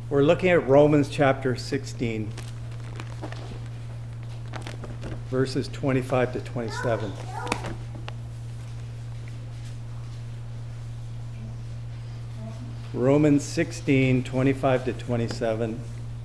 We're looking at Romans chapter 16, verses 25 to 27. Romans 16, 25 to 27.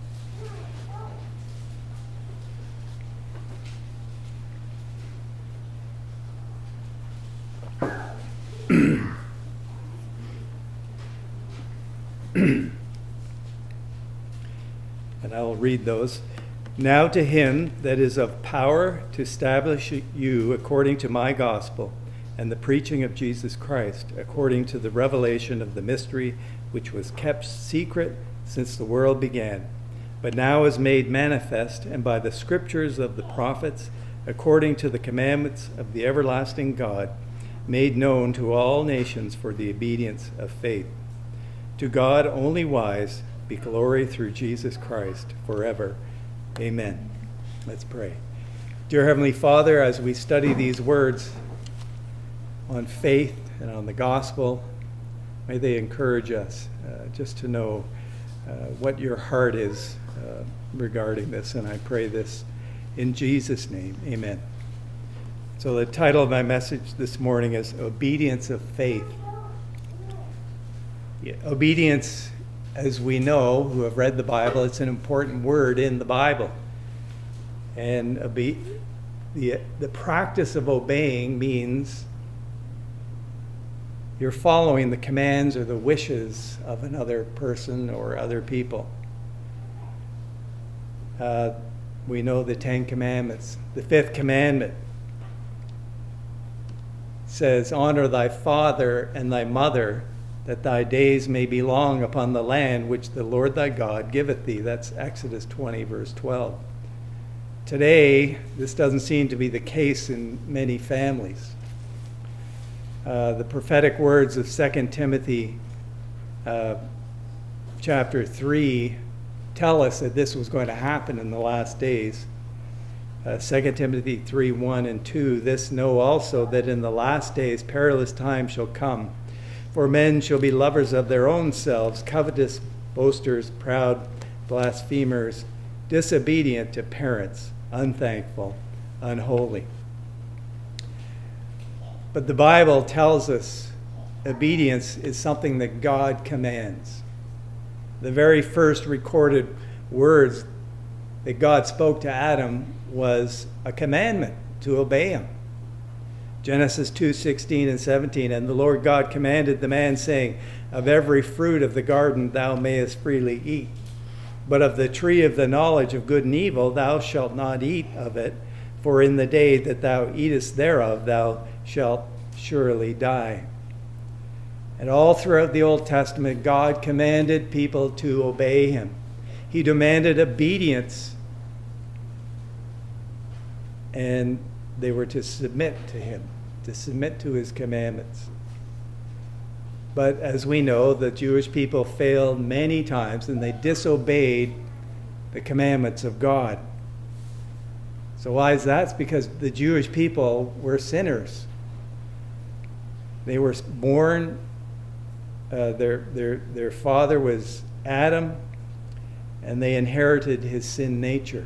And I will read those. Now to him that is of power to establish you according to my gospel and the preaching of Jesus Christ, according to the revelation of the mystery which was kept secret since the world began, but now is made manifest, and by the scriptures of the prophets, according to the commandments of the everlasting God, made known to all nations for the obedience of faith. To God only wise be glory through Jesus Christ forever. Amen. Let's pray. Dear Heavenly Father, as we study these words on faith and on the gospel, may they encourage us just to know what your heart is regarding this. And I pray this in Jesus' name. Amen. So the title of my message this morning is Obedience of Faith. Obedience, as we know, who have read the Bible, it's an important word in the Bible. And the practice of obeying means you're following the commands or the wishes of another person or other people. We know the 10 Commandments. The 5th commandment says, honor thy father and thy mother, that thy days may be long upon the land which the Lord thy God giveth thee. That's Exodus 20, verse 12. Today, this doesn't seem to be the case in many families. The prophetic words of 2 Timothy chapter 3 tell us that this was going to happen in the last days. 2 Timothy 3, 1 and 2, this know also that in the last days perilous times shall come. For men shall be lovers of their own selves, covetous, boasters, proud, blasphemers, disobedient to parents, unthankful, unholy. But the Bible tells us obedience is something that God commands. The very first recorded words that God spoke to Adam was a commandment to obey him. Genesis 2:16 and 17, and the Lord God commanded the man, saying, of every fruit of the garden thou mayest freely eat, but of the tree of the knowledge of good and evil thou shalt not eat of it, for in the day that thou eatest thereof thou shalt surely die. And all throughout the Old Testament, God commanded people to obey him. He demanded obedience, and they were to submit to him, to submit to his commandments. But as we know, the Jewish people failed many times, and they disobeyed the commandments of God. So why is that? It's because the Jewish people were sinners. They were born, their father was Adam, and they inherited his sin nature.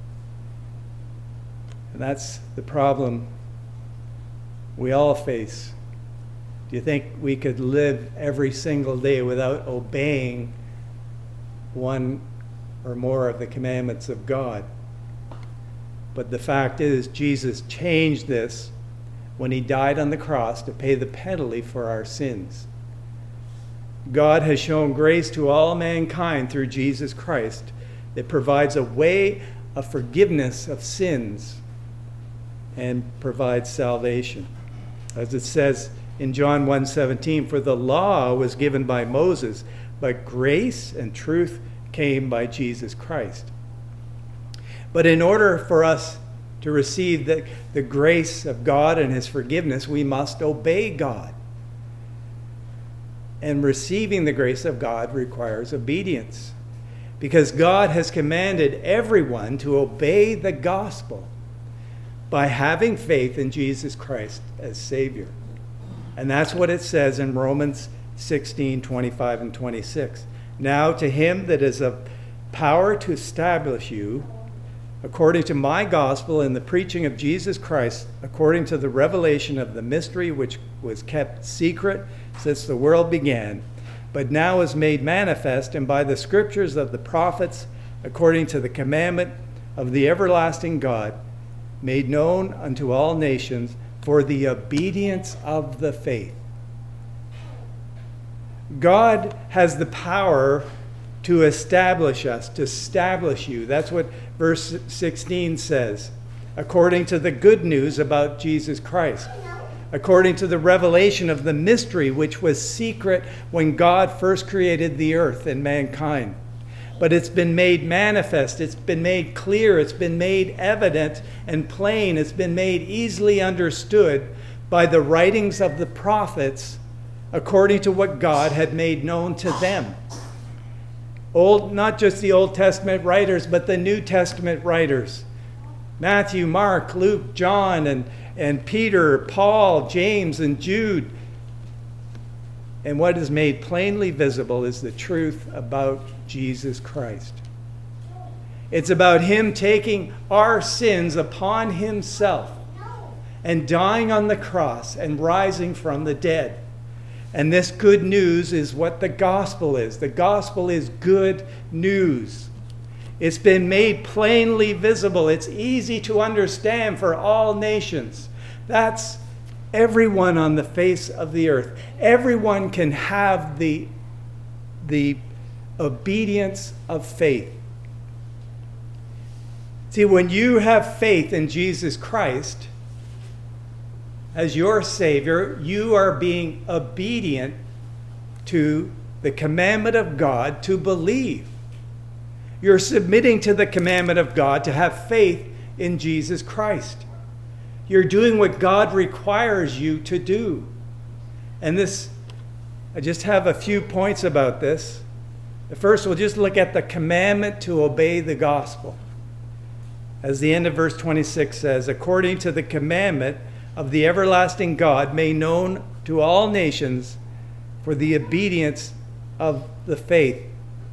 And that's the problem we all face. Do you think we could live every single day without obeying one or more of the commandments of God? But the fact is, Jesus changed this when he died on the cross to pay the penalty for our sins. God has shown grace to all mankind through Jesus Christ that provides a way of forgiveness of sins and provides salvation. As it says in John 1:17, for the law was given by Moses, but grace and truth came by Jesus Christ. But in order for us to receive the grace of God and his forgiveness, we must obey God. And receiving the grace of God requires obedience, because God has commanded everyone to obey the gospel by having faith in Jesus Christ as Savior. And that's what it says in Romans 16, 25 and 26. Now to him that is of power to establish you, according to my gospel and the preaching of Jesus Christ, according to the revelation of the mystery which was kept secret since the world began, but now is made manifest, and by the scriptures of the prophets, according to the commandment of the everlasting God, made known unto all nations for the obedience of the faith. God has the power to establish us, to establish you. That's what verse 16 says. According to the good news about Jesus Christ. According to the revelation of the mystery which was secret when God first created the earth and mankind. But it's been made manifest, it's been made clear, it's been made evident and plain, it's been made easily understood by the writings of the prophets according to what God had made known to them. Not just the Old Testament writers, but the New Testament writers. Matthew, Mark, Luke, John, and Peter, Paul, James, and Jude. And what is made plainly visible is the truth about Jesus Christ. It's about him taking our sins upon himself and dying on the cross and rising from the dead. And this good news is what the gospel is. The gospel is good news. It's been made plainly visible. It's easy to understand for all nations. That's everyone on the face of the earth. Everyone can have the obedience of faith. See, when you have faith in Jesus Christ as your Savior, you are being obedient to the commandment of God to believe. You're submitting to the commandment of God to have faith in Jesus Christ. You're doing what God requires you to do. And this, I just have a few points about this. First, we'll just look at the commandment to obey the gospel. As the end of verse 26 says, according to the commandment of the everlasting God, made known to all nations for the obedience of the faith.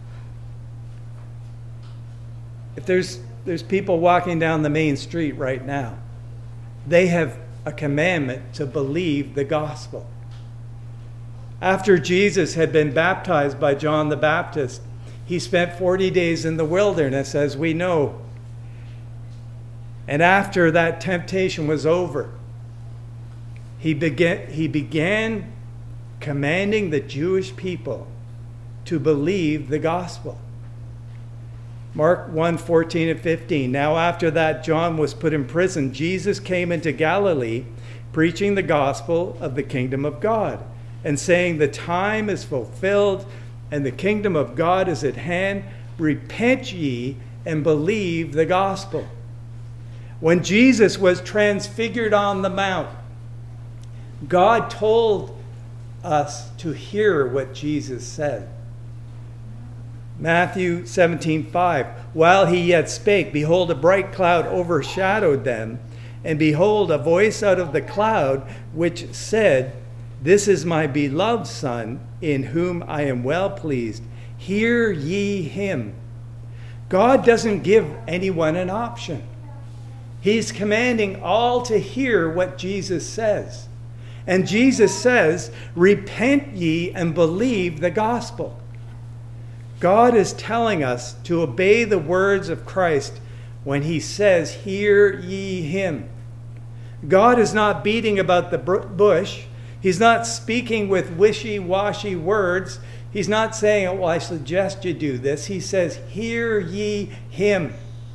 If there's people walking down the main street right now, they have a commandment to believe the gospel. After Jesus had been baptized by John the Baptist, he spent 40 days in the wilderness, as we know. And after that temptation was over, he began commanding the Jewish people to believe the gospel. Mark 1:14 and 15. Now after that John was put in prison, Jesus came into Galilee, preaching the gospel of the kingdom of God, and saying, the time is fulfilled, and the kingdom of God is at hand. Repent ye and believe the gospel. When Jesus was transfigured on the mount, God told us to hear what Jesus said. Matthew 17:5. While he yet spake, behold, a bright cloud overshadowed them, and behold, a voice out of the cloud which said, this is my beloved Son, in whom I am well pleased. Hear ye him. God doesn't give anyone an option. He's commanding all to hear what Jesus says. And Jesus says, repent ye and believe the gospel. God is telling us to obey the words of Christ when he says, hear ye him. God is not beating about the bush. He's not speaking with wishy-washy words. He's not saying, oh, well, I suggest you do this. He says, hear ye him.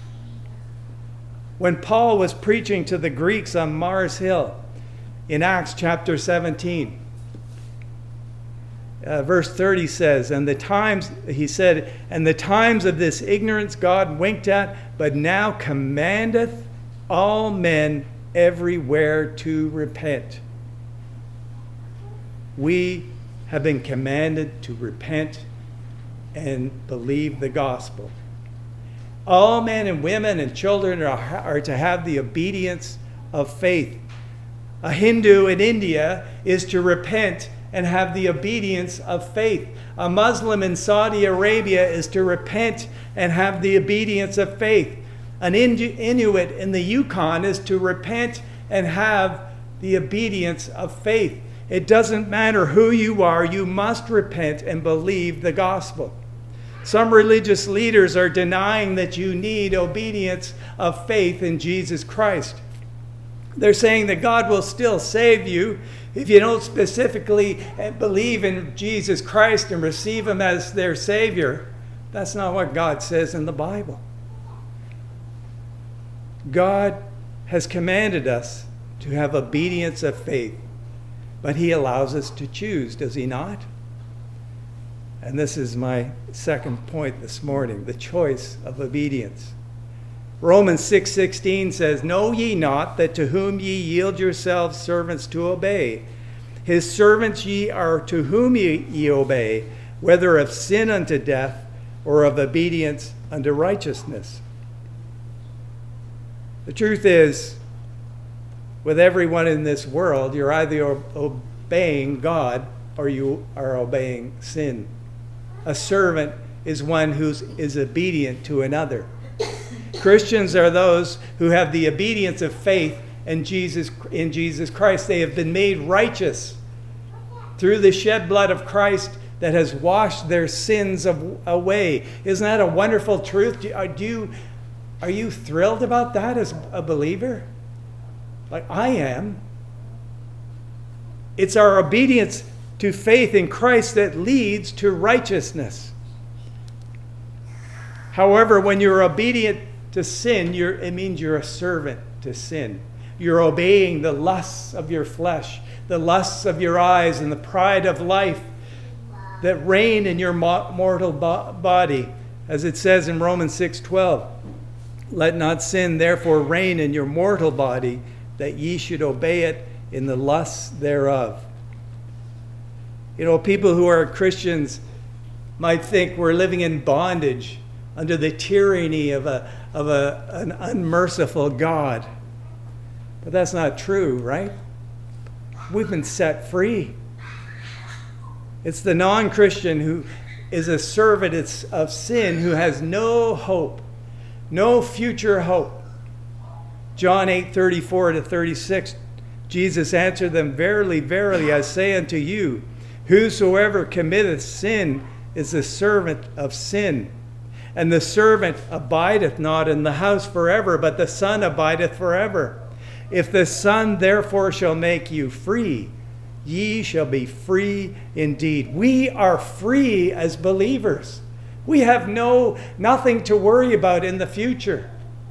When Paul was preaching to the Greeks on Mars Hill in Acts chapter 17, verse 30 says, and the times of this ignorance God winked at, but now commandeth all men everywhere to repent. We have been commanded to repent and believe the gospel. All men and women and children are to have the obedience of faith. A Hindu in India is to repent and have the obedience of faith. A Muslim in Saudi Arabia is to repent and have the obedience of faith. An Inuit in the Yukon is to repent and have the obedience of faith. It doesn't matter who you are, you must repent and believe the gospel. Some religious leaders are denying that you need obedience of faith in Jesus Christ. They're saying that God will still save you if you don't specifically believe in Jesus Christ and receive him as their Savior. That's not what God says in the Bible. God has commanded us to have obedience of faith, but he allows us to choose, does he not? And this is my second point this morning, the choice of obedience. Romans 6:16 says, "Know ye not that to whom ye yield yourselves servants to obey, his servants ye are to whom ye obey, whether of sin unto death or of obedience unto righteousness." The truth is, with everyone in this world, you're either obeying God or you are obeying sin. A servant is one who is obedient to another. Christians are those who have the obedience of faith in Jesus Christ. They have been made righteous through the shed blood of Christ that has washed their sins away. Isn't that a wonderful truth? Are you thrilled about that as a believer? Like I am. It's our obedience to faith in Christ that leads to righteousness. However, when you're obedient to sin, it means you're a servant to sin. You're obeying the lusts of your flesh, the lusts of your eyes, and the pride of life that reign in your mortal body. As it says in Romans 6:12, "Let not sin therefore reign in your mortal body, that ye should obey it in the lusts thereof." You know, people who are Christians might think we're living in bondage under the tyranny of an unmerciful God. But that's not true, right? We've been set free. It's the non-Christian who is a servant of sin, who has no hope, no future hope. John 8:34-36, Jesus answered them, "Verily, verily, I say unto you, whosoever committeth sin is a servant of sin. And the servant abideth not in the house forever, but the Son abideth forever. If the Son therefore shall make you free, ye shall be free indeed." We are free as believers. We have nothing to worry about in the future.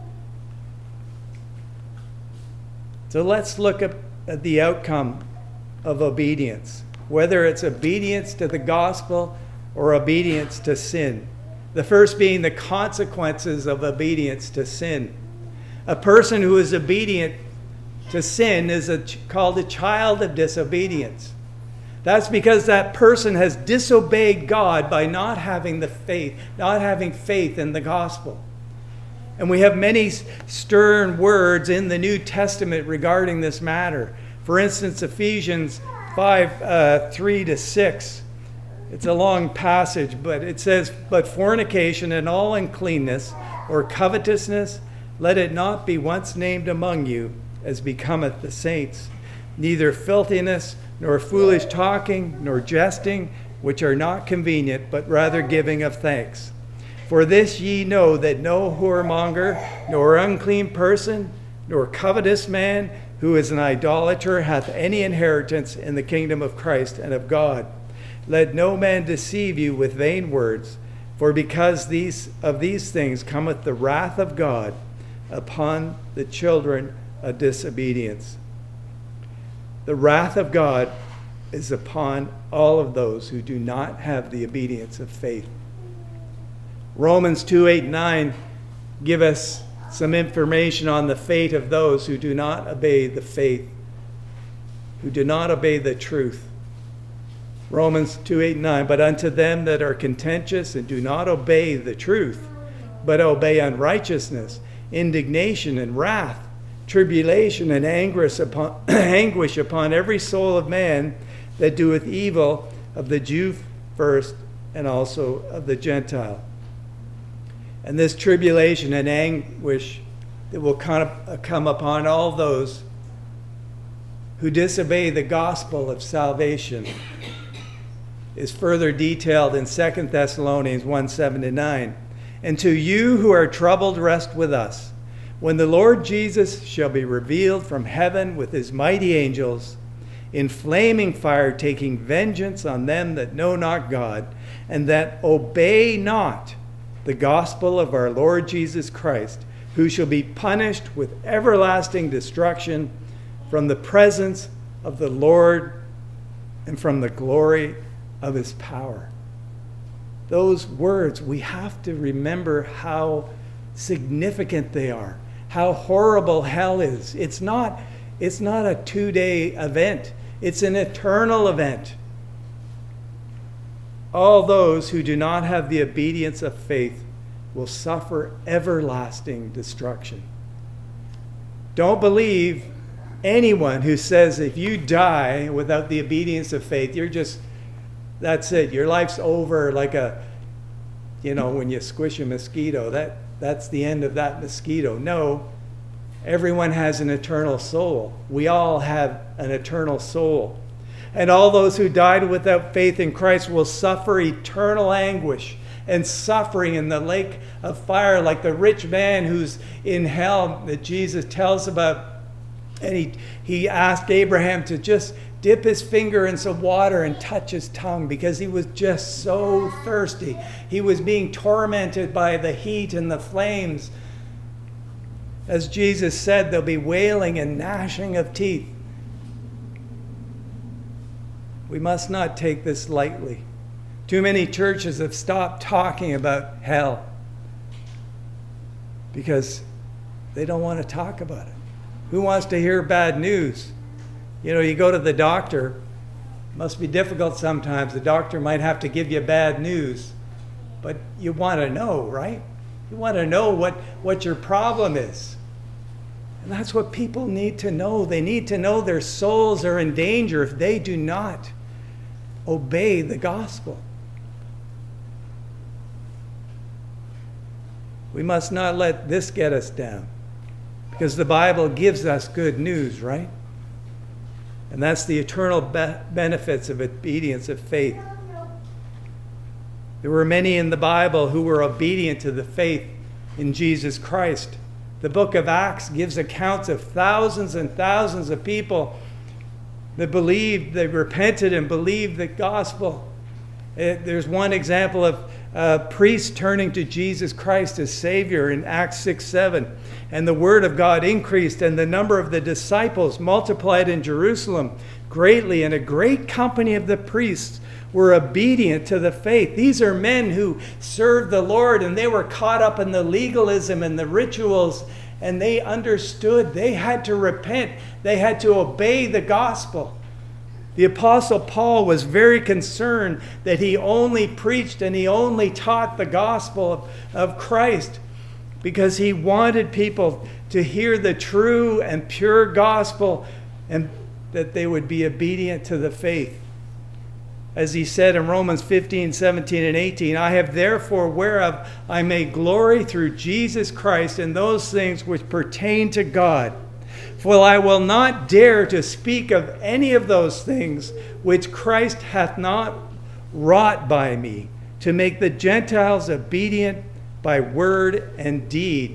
So let's look at the outcome of obedience, whether it's obedience to the gospel or obedience to sin. The first being the consequences of obedience to sin. A person who is obedient to sin is called a child of disobedience. That's because that person has disobeyed God by not having faith in the gospel. And we have many stern words in the New Testament regarding this matter. For instance, Ephesians 5:3-6. It's a long passage, but it says, "But fornication and all uncleanness or covetousness, let it not be once named among you, as becometh the saints. Neither filthiness, nor foolish talking, nor jesting, which are not convenient, but rather giving of thanks. For this ye know, that no whoremonger, nor unclean person, nor covetous man, who is an idolater, hath any inheritance in the kingdom of Christ and of God. Let no man deceive you with vain words, for because of these things cometh the wrath of God upon the children of disobedience." The wrath of God is upon all of those who do not have the obedience of faith. Romans 2:8-9 give us some information on the fate of those who do not obey the faith, who do not obey the truth. Romans 2:8-9, "But unto them that are contentious and do not obey the truth, but obey unrighteousness, indignation and wrath, tribulation and anguish upon every soul of man that doeth evil, of the Jew first, and also of the Gentile. And this tribulation and anguish that will come upon all those who disobey the gospel of salvation is further detailed in 2 Thessalonians 1:7-9. And to you who are troubled, rest with us, when the Lord Jesus shall be revealed from heaven with his mighty angels, in flaming fire, taking vengeance on them that know not God, and that obey not the gospel of our Lord Jesus Christ, who shall be punished with everlasting destruction from the presence of the Lord and from the glory of his power. Those words, we have to remember how significant they are, how horrible hell is. It's not a 2-day event. It's an eternal event. All those who do not have the obedience of faith will suffer everlasting destruction. Don't believe anyone who says if you die without the obedience of faith, that's it. Your life's over, like when you squish a mosquito, that's the end of that mosquito. No, everyone has an eternal soul. We all have an eternal soul. And all those who died without faith in Christ will suffer eternal anguish and suffering in the lake of fire, like the rich man who's in hell that Jesus tells about. And he asked Abraham to just dip his finger in some water and touch his tongue because he was just so thirsty. He was being tormented by the heat and the flames. As Jesus said, there'll be wailing and gnashing of teeth. We must not take this lightly. Too many churches have stopped talking about hell because they don't want to talk about it. Who wants to hear bad news? You go to the doctor. It must be difficult sometimes. The doctor might have to give you bad news. But you want to know, right? You want to know what your problem is. And that's what people need to know. They need to know their souls are in danger if they do not obey the gospel. We must not let this get us down, because the Bible gives us good news, right? And that's the eternal benefits of obedience of faith. There were many in the Bible who were obedient to the faith in Jesus Christ. The book of Acts gives accounts of thousands and thousands of people that believed, they repented and believed the gospel. There's one example of priests turning to Jesus Christ as Savior in Acts 6:7. And the word of God increased, and the number of the disciples multiplied in Jerusalem greatly, and a great company of the priests were obedient to the faith. These are men who served the Lord, and they were caught up in the legalism and the rituals, and they understood they had to repent. They had to obey the gospel. The Apostle Paul was very concerned that he only preached and he only taught the gospel of Christ because he wanted people to hear the true and pure gospel and that they would be obedient to the faith. As he said in Romans 15:17 and 18, I have therefore whereof I may glory through Jesus Christ in those things which pertain to God. For I will not dare to speak of any of those things which Christ hath not wrought by me, to make the Gentiles obedient by word and deed.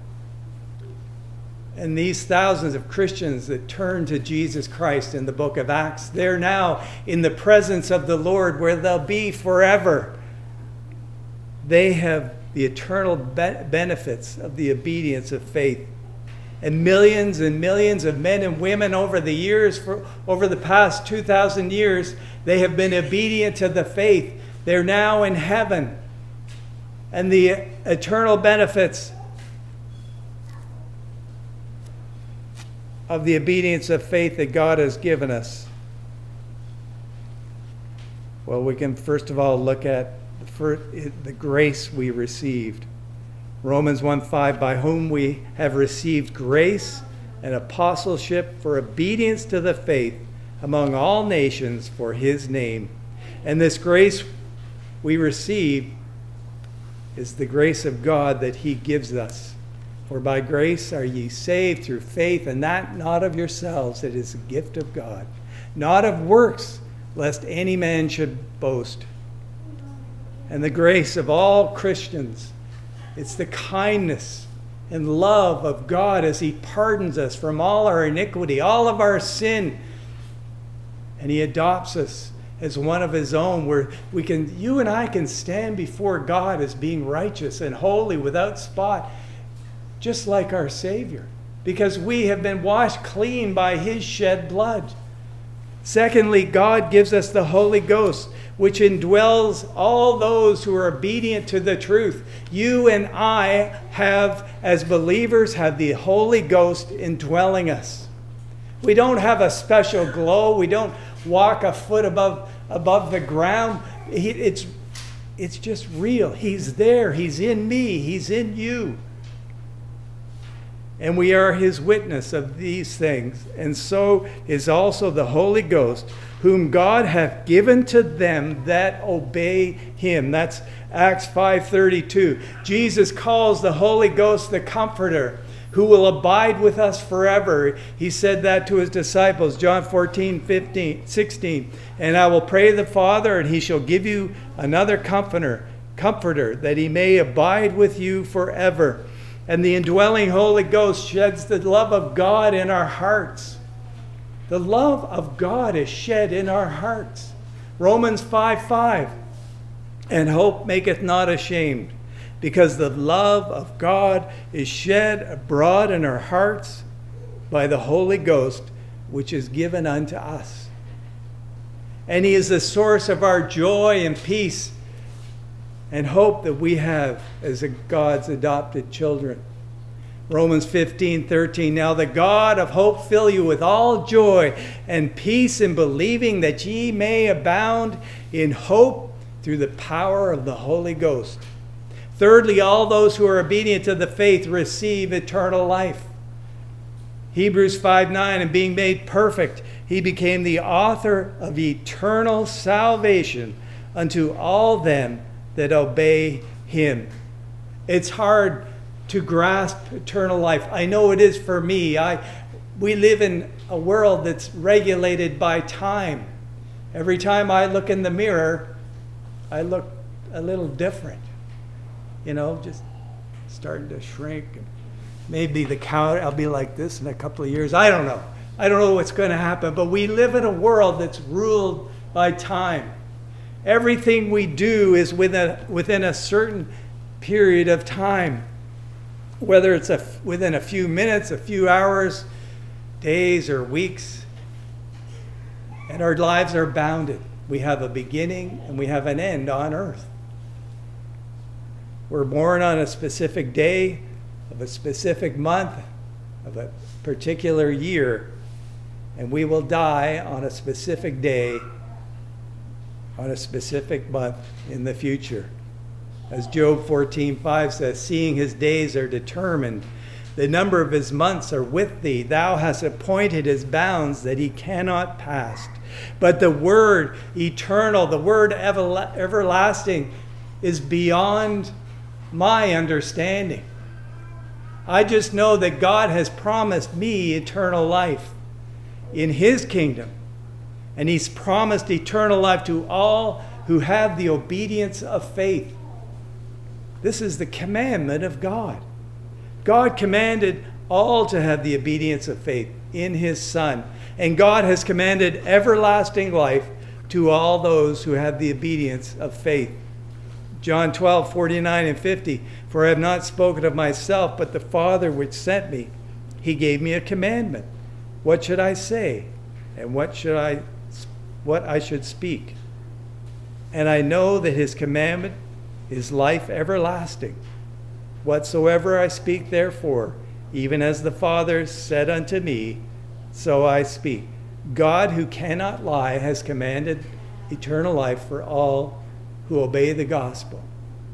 And these thousands of Christians that turn to Jesus Christ in the book of Acts, they're now in the presence of the Lord where they'll be forever. They have the eternal benefits of the obedience of faith. And millions of men and women over the years, over the past 2,000 years, they have been obedient to the faith. They're now in heaven. And the eternal benefits of the obedience of faith that God has given us. Well, we can first of all look at the grace we received. Romans 1:5, by whom we have received grace and apostleship for obedience to the faith among all nations for his name. And this grace we receive is the grace of God that he gives us. For by grace are ye saved through faith, and that not of yourselves, it is a gift of God, not of works, lest any man should boast. And the grace of all Christians, it's the kindness and love of God as he pardons us from all our iniquity, all of our sin, and he adopts us as one of his own, where you and I can stand before God as being righteous and holy without spot, just like our Savior, because we have been washed clean by his shed blood. Secondly, God gives us the Holy Ghost, which indwells all those who are obedient to the truth. You and I have, as believers, have the Holy Ghost indwelling us. We don't have a special glow. We don't walk a foot above the ground. It's just real. He's there. He's in me. He's in you. And we are his witness of these things. And so is also the Holy Ghost, whom God hath given to them that obey him. That's Acts 5:32. Jesus calls the Holy Ghost the Comforter, who will abide with us forever. He said that to his disciples, John 14:16. And I will pray the Father, and he shall give you another comforter, that he may abide with you forever. And the indwelling Holy Ghost sheds the love of God in our hearts. The love of God is shed in our hearts. Romans 5:5. And hope maketh not ashamed, because the love of God is shed abroad in our hearts by the Holy Ghost, which is given unto us. And he is the source of our joy and peace and hope that we have as God's adopted children. Romans 15:13. Now the God of hope fill you with all joy and peace in believing, that ye may abound in hope through the power of the Holy Ghost. Thirdly, all those who are obedient to the faith receive eternal life. Hebrews 5:9. And being made perfect, he became the author of eternal salvation unto all them that obey him. It's hard to grasp eternal life. I know it is for me. We live in a world that's regulated by time. Every time I look in the mirror, I look a little different. Just starting to shrink. Maybe the count, I'll be like this in a couple of years. I don't know. I don't know what's going to happen. But we live in a world that's ruled by time. Everything we do is within a certain period of time. Whether it's within a few minutes, a few hours, days, or weeks. And our lives are bounded. We have a beginning and we have an end on earth. We're born on a specific day, of a specific month, of a particular year, and we will die on a specific day, on a specific month in the future. As Job 14:5 says, seeing his days are determined, the number of his months are with thee. Thou hast appointed his bounds that he cannot pass. But the word eternal, the word everlasting, is beyond my understanding. I just know that God has promised me eternal life in his kingdom. And he's promised eternal life to all who have the obedience of faith. This is the commandment of God. God commanded all to have the obedience of faith in his Son. And God has commanded everlasting life to all those who have the obedience of faith. John 12:49 and 50. For I have not spoken of myself, but the Father which sent me, he gave me a commandment. What should I say? And what I should speak? And I know that his commandment is life everlasting. Whatsoever I speak, therefore, even as the Father said unto me, so I speak. God, who cannot lie, has commanded eternal life for all who obey the gospel.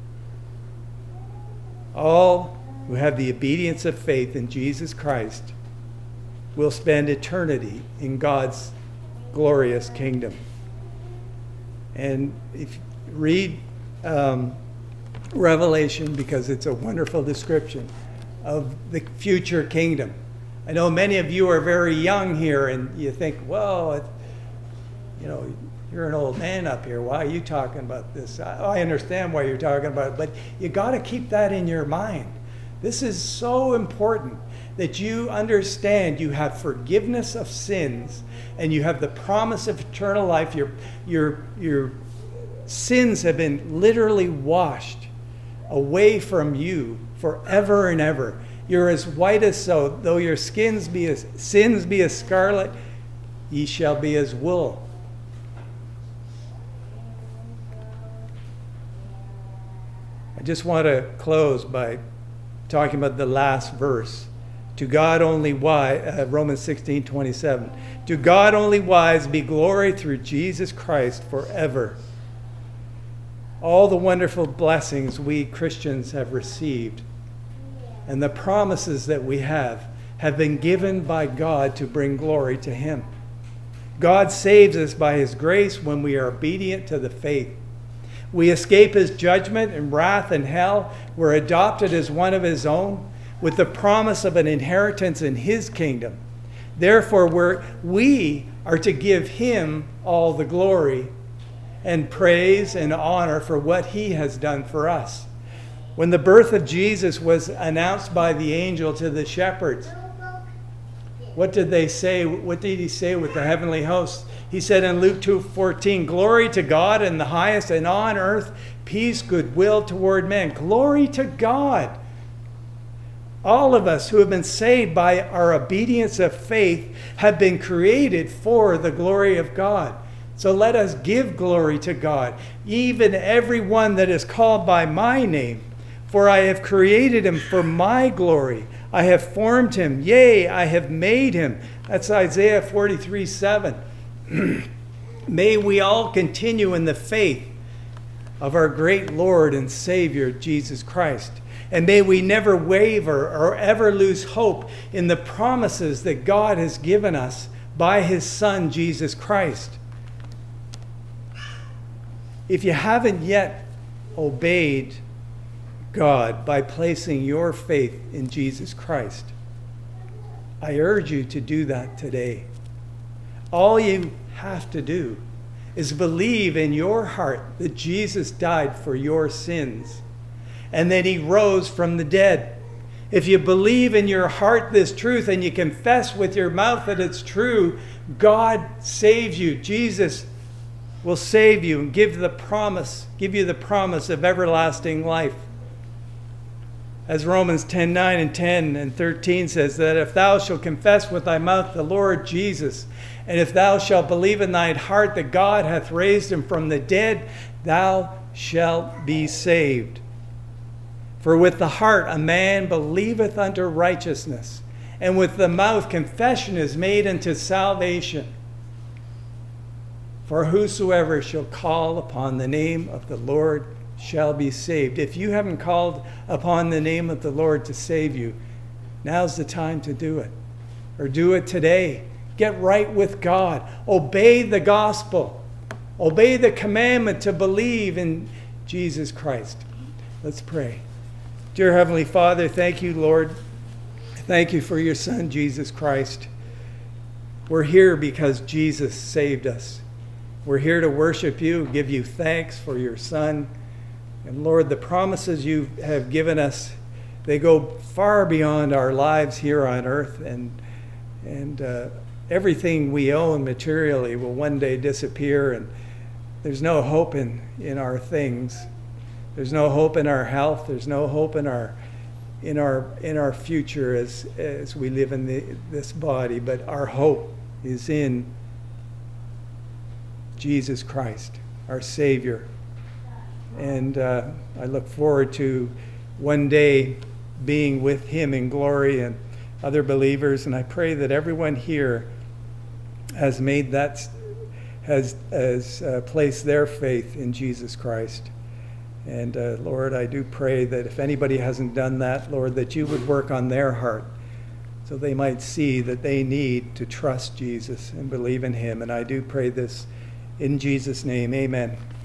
All who have the obedience of faith in Jesus Christ will spend eternity in God's glorious kingdom. And if you read Revelation, because it's a wonderful description of the future kingdom. I know many of you are very young here, and you think, well, you're an old man up here. Why are you talking about this? I understand why you're talking about it, but you got to keep that in your mind. This is so important that you understand you have forgiveness of sins and you have the promise of eternal life. Your sins have been literally washed away from you forever and ever. You're as white as snow. Though your sins be as scarlet, ye shall be as wool. I just want to close by talking about the last verse. To God only wise, Romans 16:27. To God only wise be glory through Jesus Christ forever. All the wonderful blessings we Christians have received and the promises that we have been given by God to bring glory to Him. God saves us by His grace when we are obedient to the faith. We escape His judgment and wrath and hell. We're adopted as one of His own with the promise of an inheritance in His kingdom. Therefore, we are to give Him all the glory and praise and honor for what He has done for us. When the birth of Jesus was announced by the angel to the shepherds, what did they say? What did He say with the heavenly hosts? He said in Luke 2:14, glory to God in the highest, and on earth peace, goodwill toward men. Glory to God. All of us who have been saved by our obedience of faith have been created for the glory of God. So let us give glory to God, even everyone that is called by my name. For I have created him for my glory. I have formed him. Yea, I have made him. That's Isaiah 43:7. May we all continue in the faith of our great Lord and Savior, Jesus Christ. And may we never waver or ever lose hope in the promises that God has given us by His Son, Jesus Christ. If you haven't yet obeyed God by placing your faith in Jesus Christ, I urge you to do that today. All you have to do is believe in your heart that Jesus died for your sins and that He rose from the dead. If you believe in your heart this truth and you confess with your mouth that it's true, God saves you. Jesus will save you and give you the promise of everlasting life. As Romans 10:9 and 10 and 13 says, that if thou shalt confess with thy mouth the Lord Jesus, and if thou shalt believe in thine heart that God hath raised him from the dead, thou shalt be saved. For with the heart a man believeth unto righteousness, and with the mouth confession is made unto salvation. For whosoever shall call upon the name of the Lord shall be saved. If you haven't called upon the name of the Lord to save you, now's the time to do it. Or do it today. Get right with God. Obey the gospel. Obey the commandment to believe in Jesus Christ. Let's pray. Dear Heavenly Father, thank you, Lord. Thank you for your Son, Jesus Christ. We're here because Jesus saved us. We're here to worship you, give you thanks for your Son. And Lord, the promises you have given us, they go far beyond our lives here on earth. And everything we own materially will one day disappear. And there's no hope in our things. There's no hope in our health. There's no hope in our future as we live in this body. But our hope is in Jesus Christ, our Savior. And I look forward to one day being with Him in glory and other believers. And I pray that everyone here has placed their faith in Jesus Christ. And Lord, I do pray that if anybody hasn't done that, Lord, that you would work on their heart so they might see that they need to trust Jesus and believe in him. And I do pray this in Jesus' name. Amen.